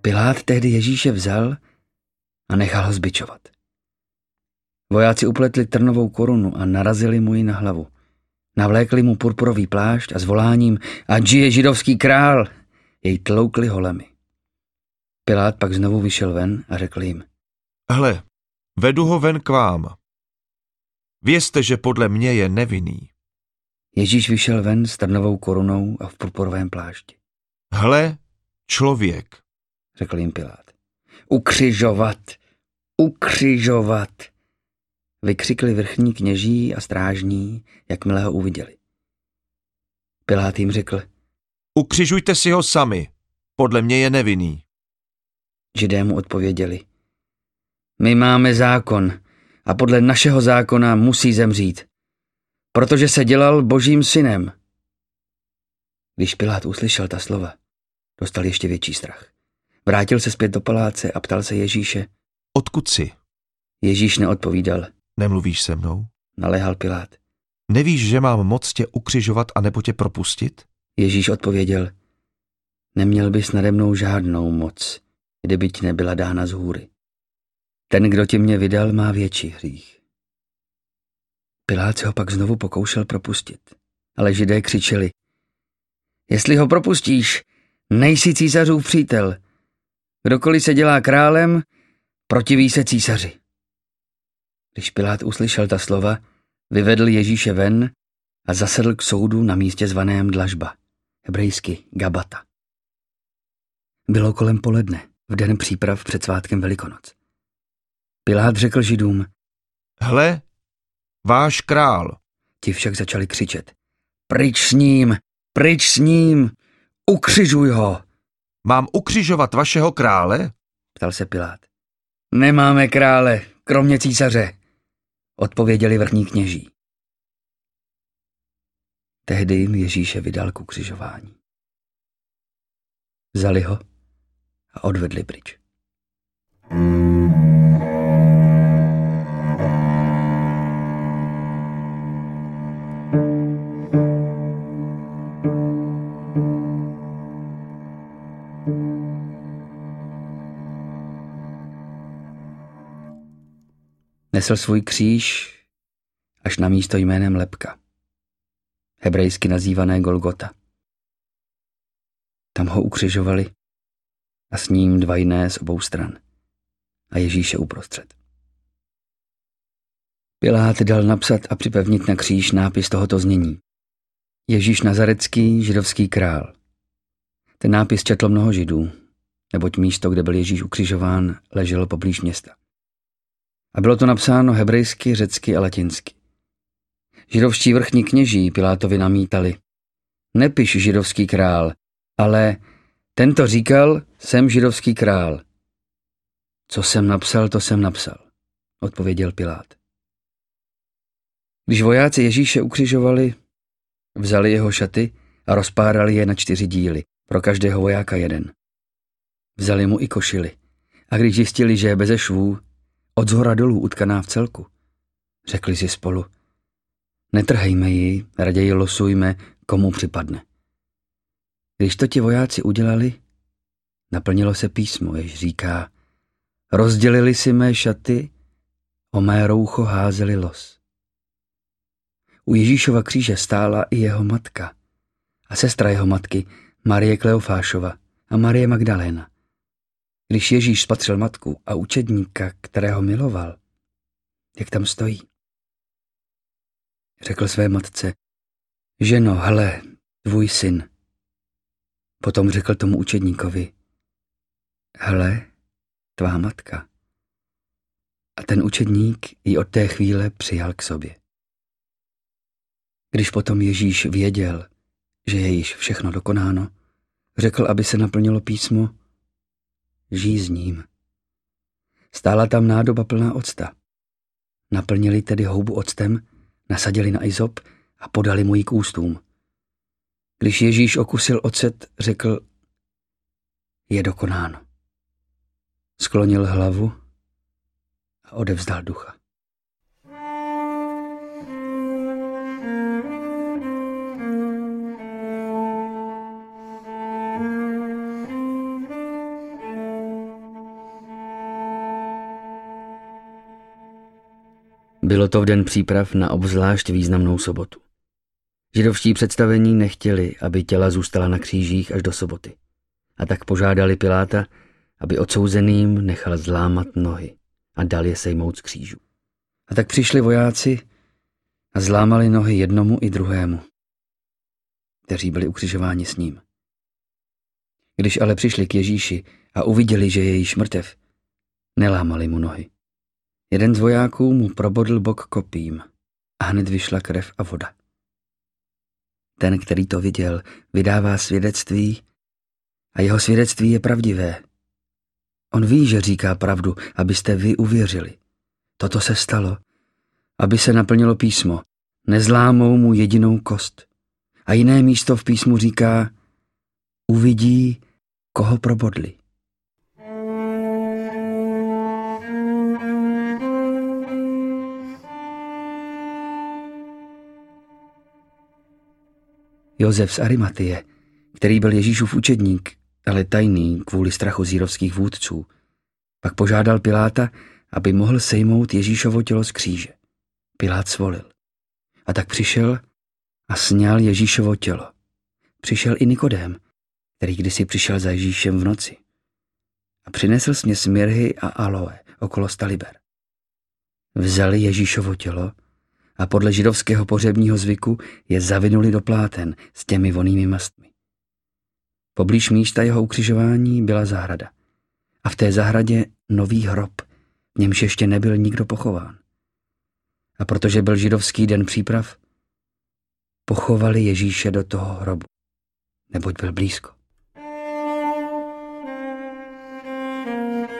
Pilát tehdy Ježíše vzal a nechal ho zbičovat. Vojáci upletli trnovou korunu a narazili mu ji na hlavu. Navlékli mu purpurový plášť a s voláním ať žije židovský král jej tloukli holemi. Pilát pak znovu vyšel ven a řekl jim: Hle, vedu ho ven k vám. Vězte, že podle mě je nevinný. Ježíš vyšel ven s trnovou korunou a v purpurovém plášti. Hle, člověk, řekl jim Pilát. Ukřižovat! Ukřižovat! Vykřikli vrchní kněží a strážní, jakmile ho uviděli. Pilát jim řekl: ukřižujte si ho sami, podle mě je nevinný. Židé mu odpověděli: my máme zákon a podle našeho zákona musí zemřít, protože se dělal Božím synem. Když Pilát uslyšel ta slova, dostal ještě větší strach. Vrátil se zpět do paláce a ptal se Ježíše: Odkud jsi? Ježíš neodpovídal. Nemluvíš se mnou? Naléhal Pilát. Nevíš, že mám moc tě ukřižovat a nebo tě propustit? Ježíš odpověděl: neměl bys nade mnou žádnou moc, kdyby ti nebyla dána z hůry. Ten, kdo ti mě vydal, má větší hřích. Pilát se ho pak znovu pokoušel propustit, ale Židé křičeli: jestli ho propustíš, nejsi císařův přítel. Kdokoliv se dělá králem, protiví se císaři. Když Pilát uslyšel ta slova, vyvedl Ježíše ven a zasedl k soudu na místě zvaném Dlažba, hebrejsky Gabata. Bylo kolem poledne, v den příprav před svátkem Velikonoc. Pilát řekl Židům: hle, váš král. Ti však začali křičet: pryč s ním, pryč s ním, ukřižuj ho. Mám ukřižovat vašeho krále? Ptal se Pilát. Nemáme krále, kromě císaře, odpověděli vrchní kněží. Tehdy jim Ježíše vydal k ukřižování. Vzali ho a odvedli pryč. Nesl svůj kříž až na místo jménem Lebka, hebrejsky nazývané Golgota. Tam ho ukřižovali a s ním dva jiné z obou stran a Ježíše uprostřed. Pilát dal napsat a připevnit na kříž nápis tohoto znění: Ježíš Nazarecký, židovský král. Ten nápis četlo mnoho Židů, neboť místo, kde byl Ježíš ukřižován, leželo poblíž města. A bylo to napsáno hebrejsky, řecky a latinsky. Židovští vrchní kněží Pilátovi namítali: nepiš židovský král, ale tento říkal, jsem židovský král. Co jsem napsal, to jsem napsal, odpověděl Pilát. Když vojáci Ježíše ukřižovali, vzali jeho šaty a rozpárali je na 4 díly, pro každého vojáka jeden. Vzali mu i košili a když zjistili, že je beze švů, od zhora dolů utkaná v celku, řekli si spolu: netrhejme ji, raději losujme, komu připadne. Když to ti vojáci udělali, naplnilo se písmo, jež říká: rozdělili si mé šaty, o mé roucho házeli los. U Ježíšova kříže stála i jeho matka a sestra jeho matky, Marie Kleofášova a Marie Magdaléna. Když Ježíš spatřil matku a učedníka, kterého miloval, jak tam stojí, řekl své matce: ženo, hle, tvůj syn. Potom řekl tomu učedníkovi: hle, tvá matka. A ten učedník ji od té chvíle přijal k sobě. Když potom Ježíš věděl, že je již všechno dokonáno, řekl, aby se naplnilo písmo: žij s ním. Stála tam nádoba plná octa. Naplnili tedy houbu octem, nasadili na izop a podali mu ji k ústům. Když Ježíš okusil ocet, řekl: je dokonáno. Sklonil hlavu a odevzdal ducha. Bylo to v den příprav na obzvlášť významnou sobotu. Židovští představení nechtěli, aby těla zůstala na křížích až do soboty. A tak požádali Piláta, aby odsouzeným nechal zlámat nohy a dal je sejmout z křížů. A tak přišli vojáci a zlámali nohy jednomu i druhému, kteří byli ukřižováni s ním. Když ale přišli k Ježíši a uviděli, že je již mrtev, nelámali mu nohy. Jeden z vojáků mu probodl bok kopím a hned vyšla krev a voda. Ten, který to viděl, vydává svědectví a jeho svědectví je pravdivé. On ví, že říká pravdu, abyste vy uvěřili. Toto se stalo, aby se naplnilo písmo. Nezlámou mu jedinou kost. A jiné místo v písmu říká, uvidí, koho probodli. Josef z Arimatie, který byl Ježíšův učedník, ale tajný kvůli strachu z jirovských vůdců, pak požádal Piláta, aby mohl sejmout Ježíšovo tělo z kříže. Pilát svolil. A tak přišel a sňal Ježíšovo tělo. Přišel i Nikodém, který kdysi přišel za Ježíšem v noci. A přinesl směs mirhy a aloe okolo staliber. Vzali Ježíšovo tělo a podle židovského pohřebního zvyku je zavinuli do pláten s těmi vonnými mastmi. Poblíž místa jeho ukřižování byla zahrada. A v té zahradě nový hrob, v němž ještě nebyl nikdo pochován. A protože byl židovský den příprav, pochovali Ježíše do toho hrobu, neboť byl blízko.